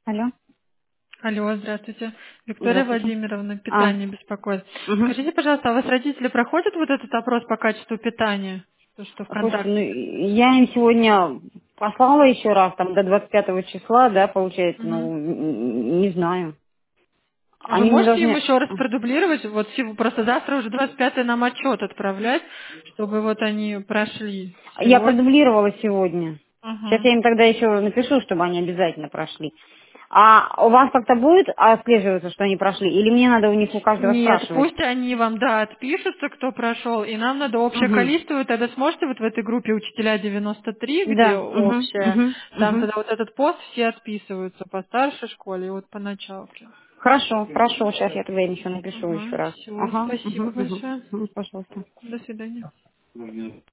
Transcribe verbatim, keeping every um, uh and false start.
Алло, Алло, здравствуйте. Виктория здравствуйте. Владимировна, А, питание беспокоит. угу. Скажите, пожалуйста, а у вас родители проходят вот этот опрос по качеству питания? То, что Слушайте, ну ВКонтакте. я им сегодня послала еще раз, там до двадцать пятого числа, да, получается, Мгм. ну, н- н- не знаю. А вы Они мне можете им должны... еще раз продублировать? Вот сего- просто завтра уже двадцать пятое нам отчет отправлять, чтобы вот они прошли Я сегодня. продублировала сегодня. Сейчас Ага. я им тогда еще напишу, чтобы они обязательно прошли. А у вас как-то будет отслеживаться, что они прошли? Или мне надо у них у каждого Нет, спрашивать? пусть они вам, да, отпишутся, кто прошел, и нам надо общее Угу. количество, вы тогда сможете вот в этой группе учителя девяносто три, где Да, угу, общее, угу, там угу. тогда вот этот пост все отписываются по старшей школе и вот по началке. Хорошо, хорошо, сейчас я тогда им еще напишу еще Ага, раз. все, Ага, угу, спасибо угу, большое. угу, пожалуйста. До свидания.